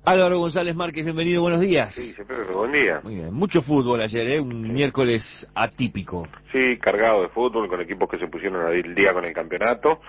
Álvaro González Márquez, bienvenido, buenos días. Sí, siempre buen día. Muy bien, mucho fútbol ayer, un miércoles atípico. Sí, cargado de fútbol, con equipos que se pusieron al día con el campeonato,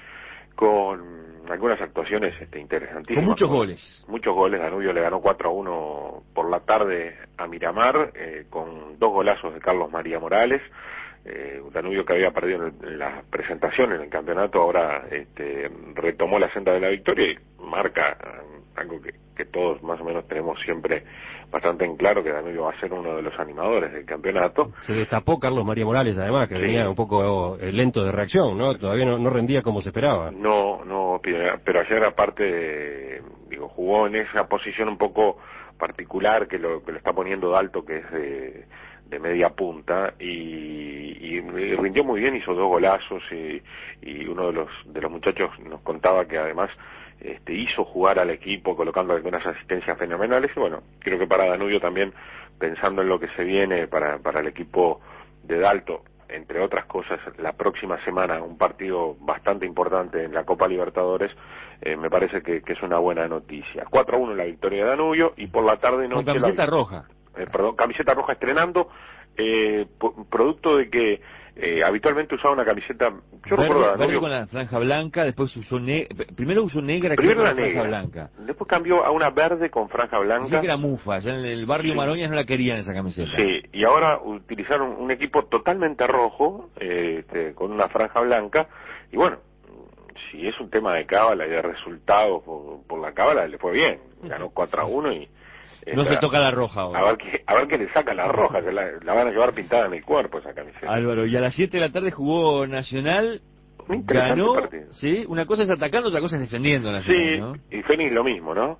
con algunas actuaciones interesantísimas. Con muchos goles. Muchos goles. Danubio le ganó 4-1 por la tarde a Miramar, con 2 golazos de Carlos María Morales. Danubio, que había perdido en la presentación en el campeonato, ahora retomó la senda de la victoria y marca algo que todos más o menos tenemos siempre bastante en claro, que Danubio va a ser uno de los animadores del campeonato. Se destapó Carlos María Morales, además, que venía un poco lento de reacción, ¿no? Todavía no rendía como se esperaba. No, pero ayer aparte, jugó en esa posición un poco particular que lo está poniendo Dalto, que es de media punta, y rindió muy bien, hizo 2 golazos, y uno de los muchachos nos contaba que además hizo jugar al equipo colocando algunas asistencias fenomenales. Y bueno, creo que para Danubio también, pensando en lo que se viene para el equipo de Dalto, entre otras cosas, la próxima semana un partido bastante importante en la Copa Libertadores, me parece que es una buena noticia. 4-1 la victoria de Danubio, y por la tarde noche... Con camiseta roja. Camiseta roja estrenando, producto de que habitualmente usaba una camiseta, yo recuerdo Danubio, verde con la franja blanca, después usó primero usó negra, primero con la la franja negra, blanca. Después cambió a una verde con franja blanca. Dice que era mufa, ya en el barrio Maroñas no la querían esa camiseta. Sí, y ahora utilizaron un equipo totalmente rojo, con una franja blanca, y bueno, si es un tema de cábala y de resultados por la cábala, le fue bien, ganó 4-1 y... No se toca la roja ahora. A ver qué le saca la roja, que la van a llevar pintada en el cuerpo esa camiseta. Álvaro, y a las 7 de la tarde jugó Nacional, ganó, partido. ¿sí? Una cosa es atacando, otra cosa es defendiendo Nacional, sí, ¿no? Y Fénix lo mismo, ¿no?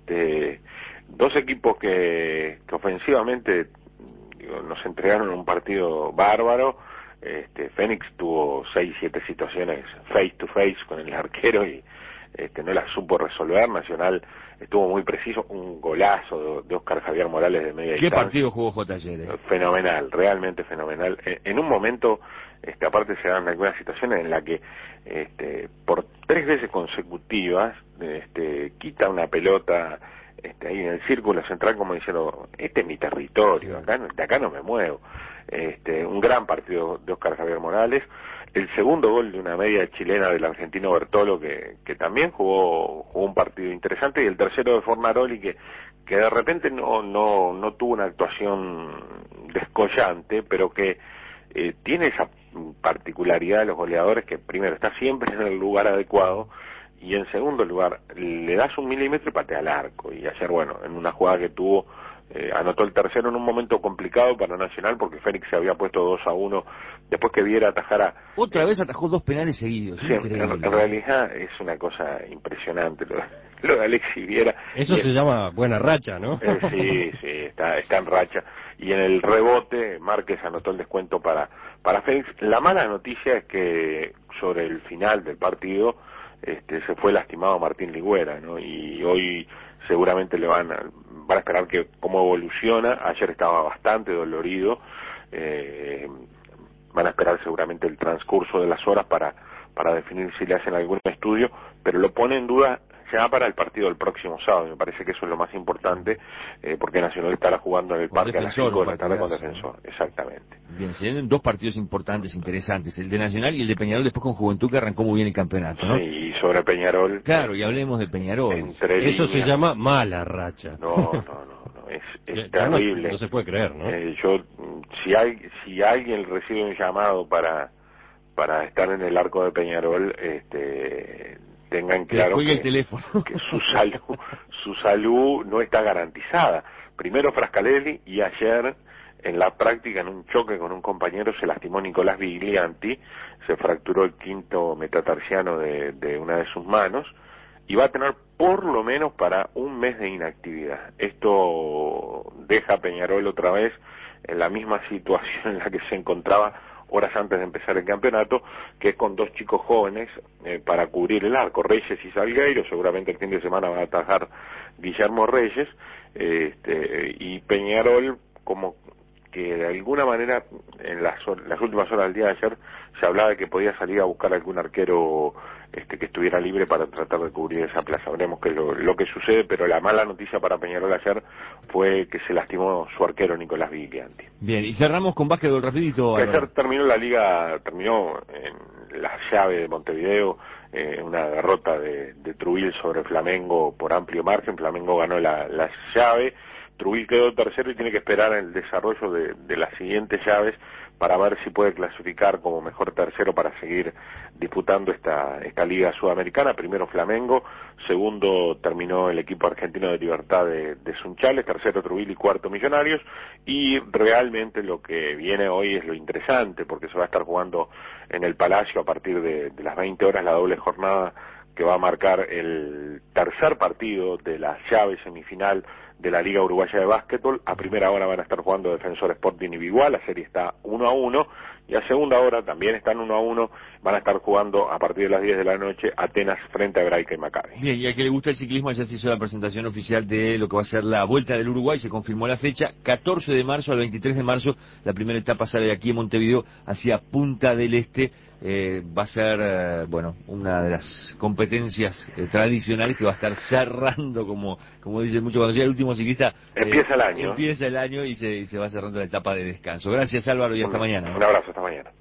Dos equipos que ofensivamente nos entregaron un partido bárbaro. Fénix tuvo 6-7 situaciones face to face con el arquero y no las supo resolver. Nacional estuvo muy preciso, un golazo de Oscar Javier Morales de media distancia. ¿Qué partido jugó J ayer? Fenomenal, realmente fenomenal. En un momento, aparte se dan algunas situaciones en las que por 3 veces consecutivas quita una pelota ahí en el círculo central, como diciendo, este es mi territorio, de acá no me muevo. Un gran partido de Oscar Javier Morales. El segundo gol de una media chilena del argentino Bertolo, que también jugó un partido interesante, y el tercero de Fornaroli, que de repente no tuvo una actuación descollante, pero que tiene esa particularidad de los goleadores, que primero está siempre en el lugar adecuado, y en segundo lugar le das 1 milímetro y patea al arco. Y ayer, bueno, en una jugada que tuvo, anotó el tercero en un momento complicado para Nacional, porque Fénix se había puesto 2-1 después que Viera atajara. Otra vez atajó 2 penales seguidos, Sí, increíble. en realidad es una cosa impresionante lo de Alexis Viera. Eso se llama buena racha, ¿no? Sí, está en racha. Y en el rebote, Márquez anotó el descuento para Fénix. La mala noticia es que sobre el final del partido se fue lastimado Martín Ligüera, ¿no? Y hoy seguramente van a esperar que cómo evoluciona. Ayer estaba bastante dolorido. Van a esperar seguramente el transcurso de las horas para definir si le hacen algún estudio, pero lo pone en duda ya para el partido del próximo sábado. Me parece que eso es lo más importante, porque Nacional estará jugando en el parque a las 5 de la tarde con Defensor. Exactamente. Bien, se vienen 2 partidos importantes, interesantes, el de Nacional y el de Peñarol, después con Juventud, que arrancó muy bien el campeonato, ¿no? Sí, y sobre Peñarol... Claro, y hablemos de Peñarol. Eso se llama mala racha. No, es terrible. No se puede creer, ¿no? Si alguien recibe un llamado para estar en el arco de Peñarol, tengan claro que el teléfono. Que su salud no está garantizada. Primero Frascalelli, y ayer en la práctica, en un choque con un compañero, se lastimó Nicolás Viglianti, se fracturó el 5º metatarsiano de una de sus manos, y va a tener por lo menos para 1 mes de inactividad. Esto deja a Peñarol otra vez en la misma situación en la que se encontraba horas antes de empezar el campeonato, que es con 2 chicos jóvenes para cubrir el arco, Reyes y Salgueiro. Seguramente el fin de semana va a atajar Guillermo Reyes, y Peñarol, como que de alguna manera en las últimas horas del día de ayer se hablaba de que podía salir a buscar algún arquero que estuviera libre para tratar de cubrir esa plaza. Veremos qué es lo que sucede, pero la mala noticia para Peñarol ayer fue que se lastimó su arquero Nicolás Viglianti. Bien, y cerramos con básquetbol rapidito. Que ayer terminó la liga, terminó en la llave de Montevideo, una derrota de Trubil sobre Flamengo por amplio margen. Flamengo ganó la llave, Trubil quedó tercero y tiene que esperar el desarrollo de las siguientes llaves para ver si puede clasificar como mejor tercero para seguir disputando esta liga sudamericana. Primero Flamengo, segundo terminó el equipo argentino de Libertad de Sunchales, tercero Trubil y cuarto Millonarios, y realmente lo que viene hoy es lo interesante, porque se va a estar jugando en el Palacio a partir de las 20 horas la doble jornada que va a marcar el tercer partido de la llave semifinal de la Liga Uruguaya de Básquetbol. A primera hora van a estar jugando Defensor Sporting y Biguá, la serie está 1-1, y a segunda hora también están 1-1, van a estar jugando a partir de las 10 de la noche Atenas frente a Graica y Maccabi. Bien, y a que le gusta el ciclismo, ya se hizo la presentación oficial de lo que va a ser la Vuelta del Uruguay, se confirmó la fecha, 14 de marzo al 23 de marzo, la primera etapa sale de aquí en Montevideo hacia Punta del Este. Va a ser, una de las competencias tradicionales que va a estar cerrando, como dicen mucho, cuando llega el último ciclista. Empieza el año. Empieza el año y se va cerrando la etapa de descanso. Gracias, Álvaro, y hasta mañana. Un abrazo, hasta mañana.